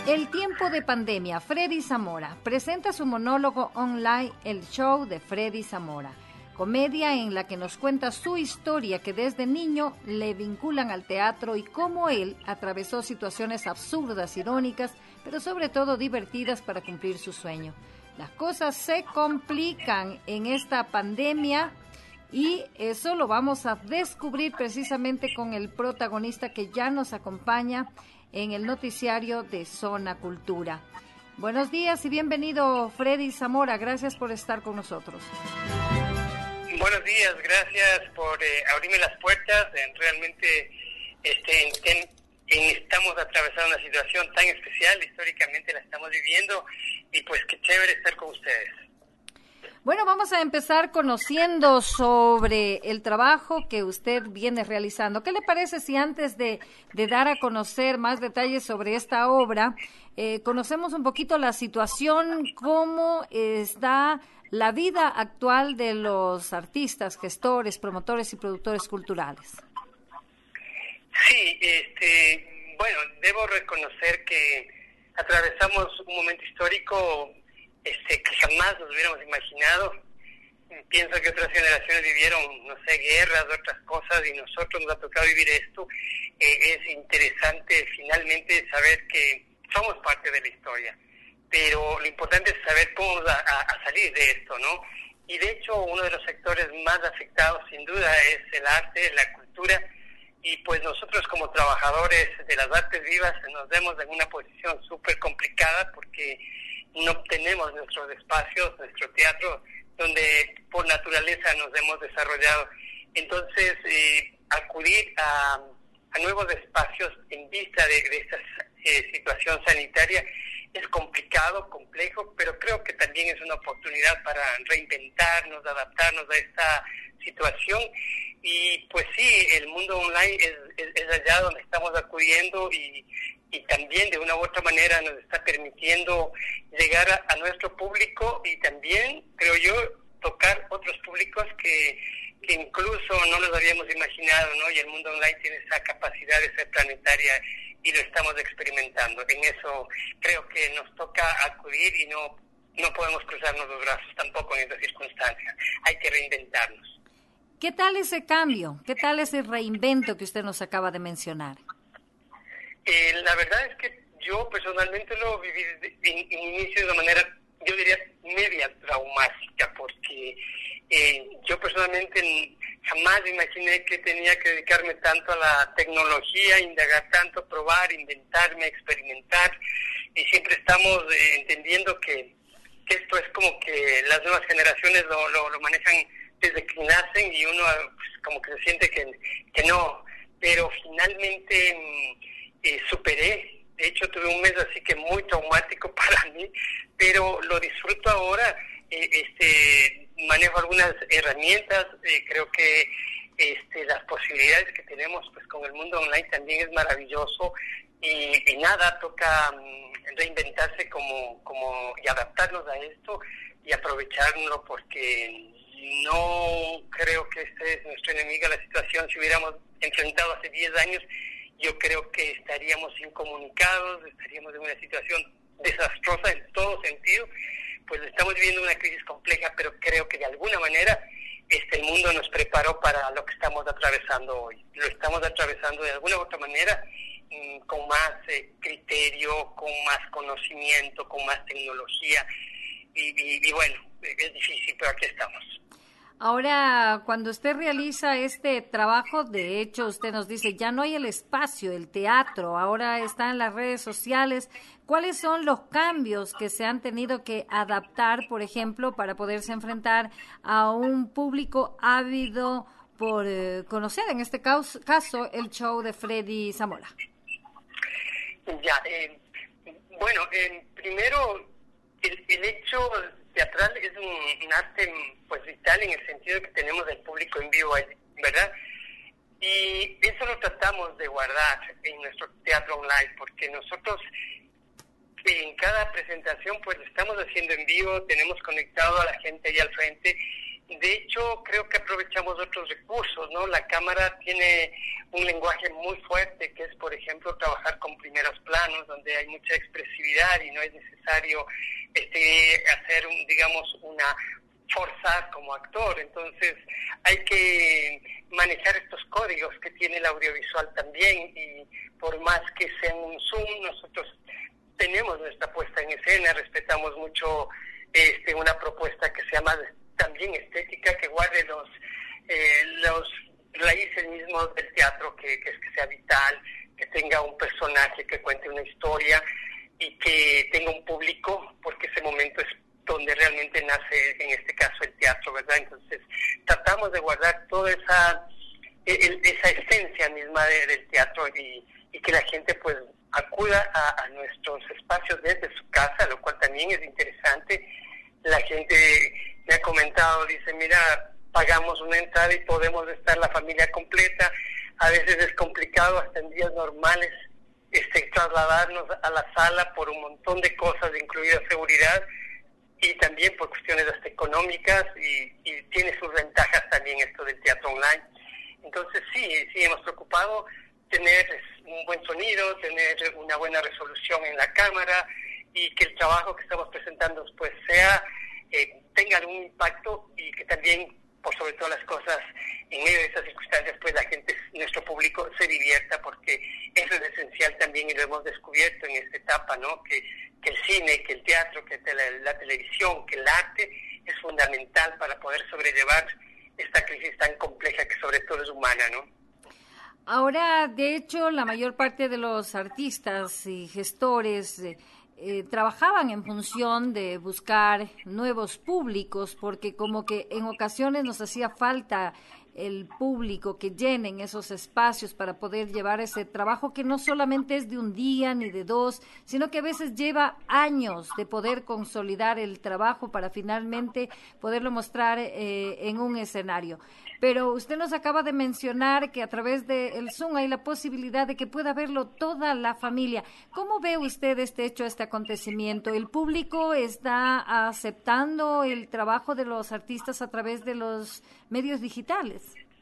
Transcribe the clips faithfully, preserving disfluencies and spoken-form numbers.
El tiempo de pandemia, Freddy Zamora presenta su monólogo online El Show de Freddy Zamora, comedia en la que nos cuenta su historia que desde niño le vinculan al teatro y cómo él atravesó situaciones absurdas, irónicas, pero sobre todo divertidas para cumplir su sueño. Las cosas se complican en esta pandemia y eso lo vamos a descubrir precisamente con el protagonista que ya nos acompaña en el noticiario de Zona Cultura. Buenos días y bienvenido, Freddy Zamora. Gracias por estar con nosotros. Buenos días, gracias por eh, abrirme las puertas. En, realmente este, en, en, en, estamos atravesando una situación tan especial, históricamente la estamos viviendo, y pues qué chévere estar con ustedes. Bueno, vamos a empezar conociendo sobre el trabajo que usted viene realizando. ¿Qué le parece si antes de, de dar a conocer más detalles sobre esta obra, eh, conocemos un poquito la situación, cómo está la vida actual de los artistas, gestores, promotores y productores culturales? Sí, este, bueno, debo reconocer que atravesamos un momento histórico Este, que jamás nos hubiéramos imaginado. Pienso que otras generaciones vivieron, no sé, guerras, otras cosas, y nosotros nos ha tocado vivir esto. Eh, es interesante finalmente saber que somos parte de la historia, pero lo importante es saber cómo vamos a, a, a salir de esto, ¿no? Y de hecho uno de los sectores más afectados sin duda es el arte, la cultura, y pues nosotros como trabajadores de las artes vivas nos vemos en una posición súper complicada porque no tenemos nuestros espacios, nuestro teatro, donde por naturaleza nos hemos desarrollado. Entonces, eh, acudir a, a nuevos espacios en vista de, de esta eh, situación sanitaria es complicado, complejo, pero creo que también es una oportunidad para reinventarnos, adaptarnos a esta situación. Y pues sí, el mundo online es, es, es allá donde estamos acudiendo y y también de una u otra manera nos está permitiendo llegar a, a nuestro público y también, creo yo, tocar otros públicos que, que incluso no nos habíamos imaginado, ¿no? Y el mundo online tiene esa capacidad de ser planetaria y lo estamos experimentando. En eso creo que nos toca acudir y no, no podemos cruzarnos los brazos tampoco en esas circunstancias. Hay que reinventarnos. ¿Qué tal ese cambio? ¿Qué tal ese reinvento que usted nos acaba de mencionar? Eh, la verdad es que yo personalmente lo viví en, en inicio de una manera, yo diría, media traumática, porque eh, yo personalmente jamás imaginé que tenía que dedicarme tanto a la tecnología, indagar tanto, probar, inventarme, experimentar, y siempre estamos eh, entendiendo que, que esto es como que las nuevas generaciones lo, lo, lo manejan desde que nacen y uno pues, como que se siente que, que no, pero finalmente Eh, superé. De hecho tuve un mes así que muy traumático para mí, pero lo disfruto ahora. eh, este manejo algunas herramientas, eh, creo que este las posibilidades que tenemos pues con el mundo online también es maravilloso, y, y nada, toca um, reinventarse como como y adaptarnos a esto y aprovecharlo, porque no creo que este es nuestro enemigo la situación. Si hubiéramos enfrentado hace diez años, yo creo que estaríamos incomunicados, estaríamos en una situación desastrosa en todo sentido. Pues estamos viviendo una crisis compleja, pero creo que de alguna manera este el mundo nos preparó para lo que estamos atravesando hoy. Lo estamos atravesando de alguna u otra manera, mmm, con más eh, criterio, con más conocimiento, con más tecnología, y, y, y bueno, es difícil, pero aquí estamos. Ahora, cuando usted realiza este trabajo, de hecho, usted nos dice, ya no hay el espacio, el teatro, ahora está en las redes sociales. ¿Cuáles son los cambios que se han tenido que adaptar, por ejemplo, para poderse enfrentar a un público ávido por eh, conocer, en este caso, caso, el show de Freddy Zamora? Ya, eh, bueno, eh, primero, el, el hecho teatral es un, un arte pues vital en el sentido de que tenemos el público en vivo, ¿verdad? Y eso lo tratamos de guardar en nuestro teatro online, porque nosotros en cada presentación pues lo estamos haciendo en vivo, tenemos conectado a la gente ahí al frente, De hecho, creo que aprovechamos otros recursos, ¿no? La cámara tiene un lenguaje muy fuerte, que es, por ejemplo, trabajar con primeros planos, donde hay mucha expresividad y no es necesario este, hacer, un, digamos, una forzar como actor. Entonces, hay que manejar estos códigos que tiene el audiovisual también, y por más que sea un Zoom, nosotros tenemos nuestra puesta en escena, respetamos mucho este, una propuesta que sea más también estética, que guarde los eh, los raíces mismos del teatro, que, que es que sea vital, que tenga un personaje que cuente una historia y que tenga un público, porque ese momento es donde realmente nace, en este caso, el teatro, ¿verdad? Entonces, tratamos de guardar toda esa el, esa esencia misma de, del teatro, y, y que la gente, pues, acuda a, a nuestros espacios desde su casa, lo cual también es interesante. La gente me ha comentado, dice, mira, pagamos una entrada y podemos estar la familia completa. A veces es complicado, hasta en días normales, este, trasladarnos a la sala por un montón de cosas, incluida seguridad, y también por cuestiones hasta económicas, y, y tiene sus ventajas también esto del teatro online. Entonces sí, sí hemos preocupado tener un buen sonido, tener una buena resolución en la cámara, y que el trabajo que estamos presentando pues sea, eh, tenga algún impacto, y que también, por sobre todas las cosas, en medio de esas circunstancias, pues la gente, nuestro público, se divierta, porque eso es esencial también, y lo hemos descubierto en esta etapa, ¿no? Que, que el cine, que el teatro, que tele, la televisión, que el arte es fundamental para poder sobrellevar esta crisis tan compleja que sobre todo es humana, ¿no? Ahora, de hecho, la mayor parte de los artistas y gestores eh, eh, trabajaban en función de buscar nuevos públicos, porque como que en ocasiones nos hacía falta el público que llenen esos espacios para poder llevar ese trabajo que no solamente es de un día ni de dos, sino que a veces lleva años de poder consolidar el trabajo para finalmente poderlo mostrar eh, en un escenario. Pero usted nos acaba de mencionar que a través del Zoom hay la posibilidad de que pueda verlo toda la familia. ¿Cómo ve usted este hecho, este acontecimiento? ¿El público está aceptando el trabajo de los artistas a través de los medios digitales?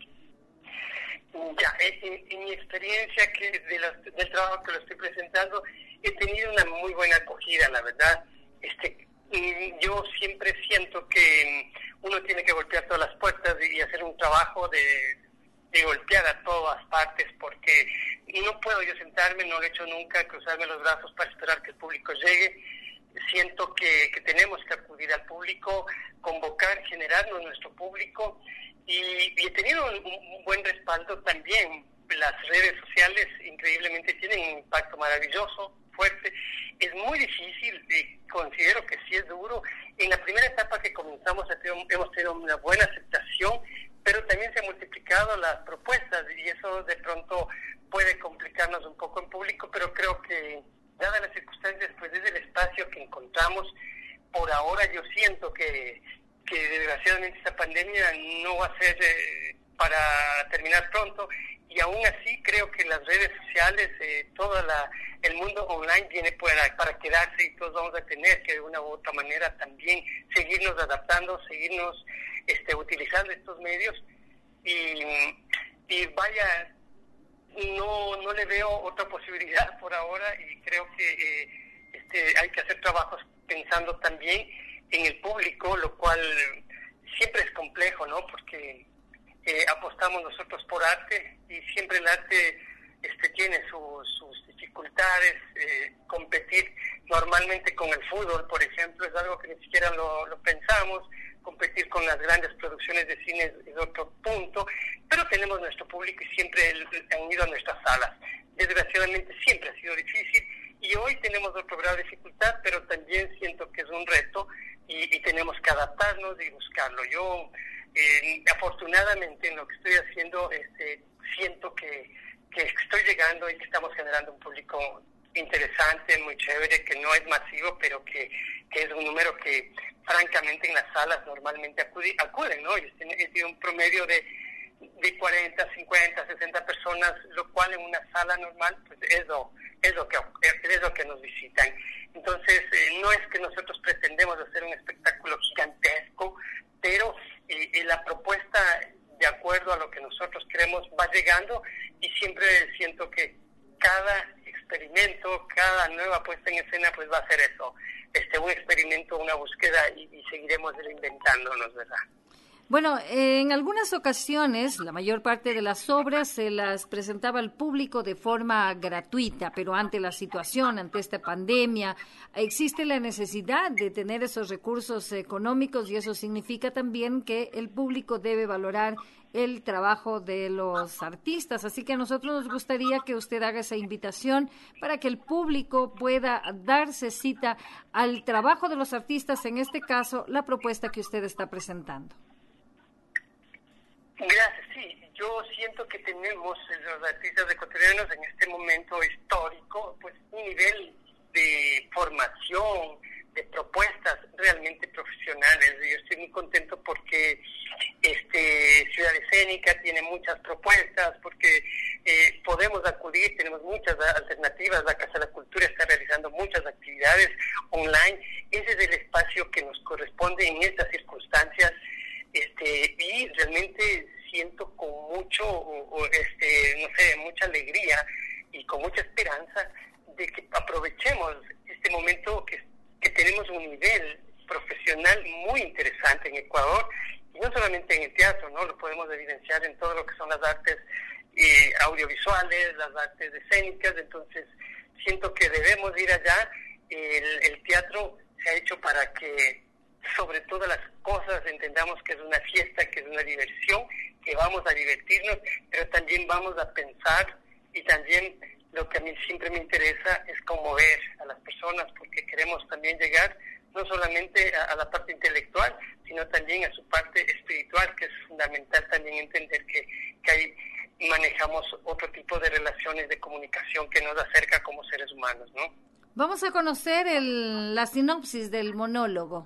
Ya, en, en mi experiencia que de los, del trabajo que lo estoy presentando, he tenido una muy buena acogida, la verdad. Este, yo siempre siento que uno tiene que golpear todas las puertas y hacer un trabajo de, de golpear a todas partes, porque no puedo yo sentarme, no lo he hecho nunca, cruzarme los brazos para esperar que el público llegue. Siento que, que tenemos que acudir al público, convocar, generarnos nuestro público, y, y he tenido un, un buen respaldo también. Las redes sociales increíblemente tienen un impacto maravilloso, fuerte. Es muy difícil, eh, considero que sí es duro. En la primera etapa que comenzamos hemos tenido una buena aceptación, pero también se han multiplicado las propuestas, y eso de pronto puede complicarnos un poco en público, pero creo que, dadas las circunstancias, pues es el espacio que encontramos. Por ahora yo siento que, que desgraciadamente esta pandemia no va a ser eh, para terminar pronto, y aún así creo que las redes sociales, eh, todo la, el mundo online viene para, para quedarse, y todos vamos a tener que de una u otra manera también seguirnos adaptando, seguirnos este, utilizando estos medios, y, y vaya, no no le veo otra posibilidad por ahora, y creo que eh, este, hay que hacer trabajos pensando también en el público, lo cual siempre es complejo, ¿no? Porque eh, apostamos nosotros por arte, y siempre el arte este, tiene su, sus dificultades. Eh, competir normalmente con el fútbol, por ejemplo, es algo que ni siquiera lo, lo pensamos. Competir con las grandes producciones de cine es, es otro punto, pero tenemos nuestro público y siempre el, han ido a nuestras salas. Desgraciadamente siempre ha sido difícil, y hoy tenemos otro grado de dificultad, pero también siento que es un reto, y, y tenemos que adaptarnos y buscarlo. Yo eh, afortunadamente en lo que estoy haciendo este, siento que, que estoy llegando y que estamos generando un público interesante, muy chévere, que no es masivo, pero que, que es un número que francamente en las salas normalmente acuden, acuden ¿no? Y tiene un promedio de, de cuarenta, cincuenta, sesenta personas, lo cual en una sala normal pues es lo, es lo que es lo que nos visitan. Entonces eh, no es que nosotros pretendemos hacer un espectáculo gigantesco, pero eh, cada nueva puesta en escena pues va a ser eso, este un experimento, una búsqueda y, y seguiremos reinventándonos, ¿verdad? Bueno, en algunas ocasiones, la mayor parte de las obras se las presentaba al público de forma gratuita, pero ante la situación, ante esta pandemia, existe la necesidad de tener esos recursos económicos y eso significa también que el público debe valorar el trabajo de los artistas. Así que a nosotros nos gustaría que usted haga esa invitación para que el público pueda darse cita al trabajo de los artistas, en este caso, la propuesta que usted está presentando. Gracias, sí. Yo siento que tenemos los artistas ecuatorianos en este momento histórico, pues un nivel de formación, de propuestas realmente profesionales. Yo estoy muy contento porque este Ciudad Escénica tiene muchas propuestas, porque eh, podemos acudir, tenemos muchas alternativas. La Casa de la Cultura está realizando muchas actividades online. Ese es el espacio que nos corresponde en estas circunstancias. Este, y realmente siento con mucho, este, no sé, mucha alegría y con mucha esperanza de que aprovechemos este momento que, que tenemos un nivel profesional muy interesante en Ecuador, y no solamente en el teatro, ¿no? Lo podemos evidenciar en todo lo que son las artes eh, audiovisuales, las artes escénicas. Entonces siento que debemos ir allá. El, el teatro se ha hecho para que sobre todas las cosas entendamos que es una fiesta, que es una diversión, que vamos a divertirnos, pero también vamos a pensar, y también lo que a mí siempre me interesa es conmover a las personas, porque queremos también llegar no solamente a, a la parte intelectual, sino también a su parte espiritual, que es fundamental también entender que, que ahí manejamos otro tipo de relaciones de comunicación que nos acerca como seres humanos, ¿no? Vamos a conocer el, la sinopsis del monólogo.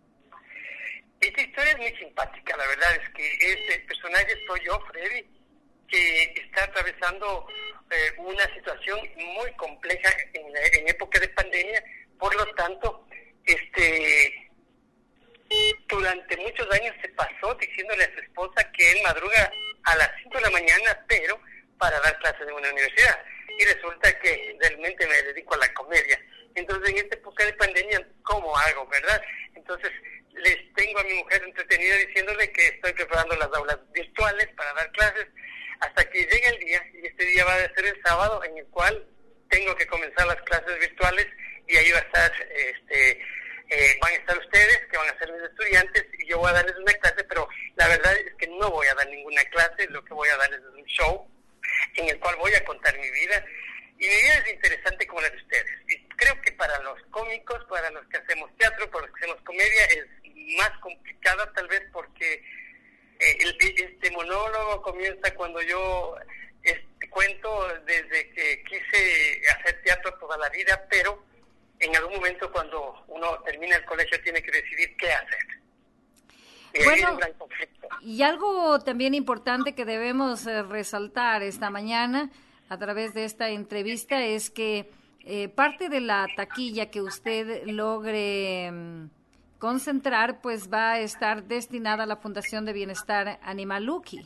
Esta historia es muy simpática, la verdad es que este personaje soy yo, Freddy, que está atravesando eh, una situación muy compleja en, la, en época de pandemia. Por lo tanto, este durante muchos años se pasó diciéndole a su esposa que él madruga a las cinco de la mañana, pero para dar clases en una universidad. Y resulta que realmente me dedico a la comedia. Entonces, en esta época de pandemia, ¿cómo hago, verdad? Entonces, les tengo a mi mujer entretenida diciéndole que estoy preparando las aulas virtuales para dar clases hasta que llegue el día, y este día va a ser el sábado, en el cual tengo que comenzar las clases virtuales, y ahí va a estar, este, eh, van a estar ustedes, que van a ser mis estudiantes, y yo voy a darles una clase, pero la verdad es que no voy a dar ninguna clase. Lo que voy a darles es un show en el cual voy a contar mi vida, y mi vida es interesante como la de ustedes. Y creo que para los cómicos, para los que hacemos teatro, para los que hacemos comedia, es más complicada tal vez porque eh, el, este monólogo comienza cuando yo este, cuento desde que quise hacer teatro toda la vida, pero en algún momento cuando uno termina el colegio tiene que decidir qué hacer. Y bueno, ahí hay un gran conflicto. Y algo también importante que debemos eh, resaltar esta mañana a través de esta entrevista es que eh, parte de la taquilla que usted logre eh, concentrar, pues va a estar destinada a la Fundación de Bienestar Animaluki.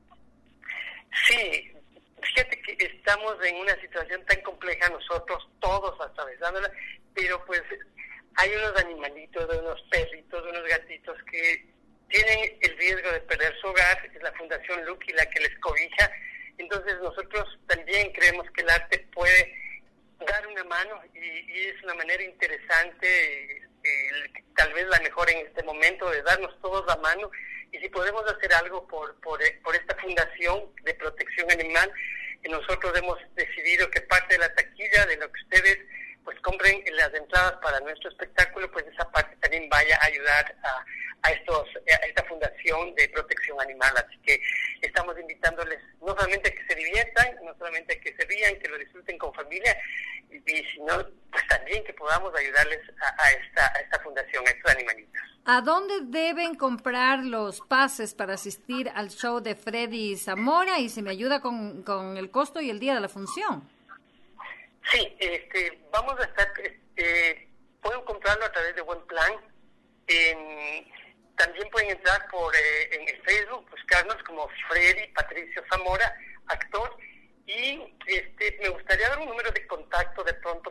Sí, fíjate que estamos en una situación tan compleja nosotros, todos atravesándola, pero pues hay unos animalitos, unos perritos, unos gatitos que tienen el riesgo de perder su hogar. Es la Fundación Lucky la que les cobija. Entonces nosotros también creemos que el arte puede dar una mano, y, y es una manera interesante, eh, tal vez la mejor en este momento, de darnos todos la mano. Y si podemos hacer algo por por, por esta fundación de protección animal, eh, nosotros hemos decidido que parte de la taquilla, de lo que ustedes pues compren las entradas para nuestro espectáculo, pues esa parte también vaya a ayudar a, a estos a esta fundación de protección animal. Así que estamos invitándoles no solamente a que se diviertan, no solamente a que se rían, que lo disfruten con familia, y, y sino pues también que podamos ayudarles a, a esta a esta fundación, a estos animalitos. ¿A dónde deben comprar los pases para asistir al show de Freddy Zamora? Y si me ayuda con, con el costo y el día de la función. Sí, este, vamos a estar, este, pueden comprarlo a través de Buen Plan. En, también pueden entrar por eh, en el Facebook, buscarnos como Freddy Patricio Zamora, actor. Y este, me gustaría dar un número de contacto de pronto por ahí también.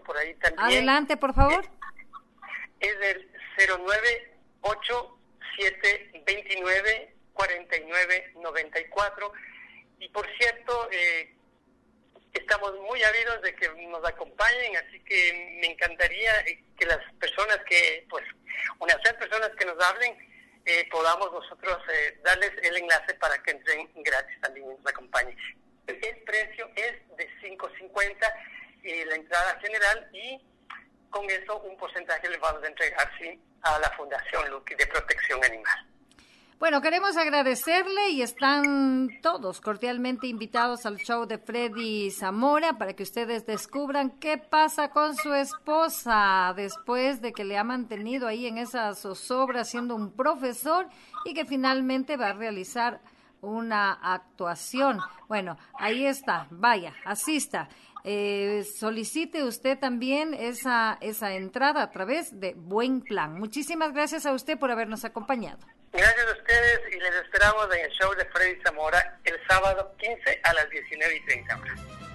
También, adelante, por favor. Es, es el cero nueve ocho siete dos nueve cuatro nueve nueve cuatro. Y por cierto, eh, estamos muy ávidos de que nos acompañen, así que me encantaría que las personas que, pues, unas seis personas que nos hablen, eh, podamos nosotros eh, darles el enlace para que entren gratis también y nos acompañen. El precio es de cinco cincuenta eh, la entrada general, y con eso un porcentaje le vamos a entregar sí, a la Fundación Lucky de Protección Animal. Bueno, queremos agradecerle y están todos cordialmente invitados al show de Freddy Zamora para que ustedes descubran qué pasa con su esposa después de que le ha mantenido ahí en esa zozobra siendo un profesor y que finalmente va a realizar una actuación. Bueno, ahí está, vaya, asista. Eh, solicite usted también esa, esa entrada a través de Buen Plan. Muchísimas gracias a usted por habernos acompañado. Gracias a ustedes y les esperamos en el show de Freddy Zamora el sábado quince a las diecinueve y treinta horas.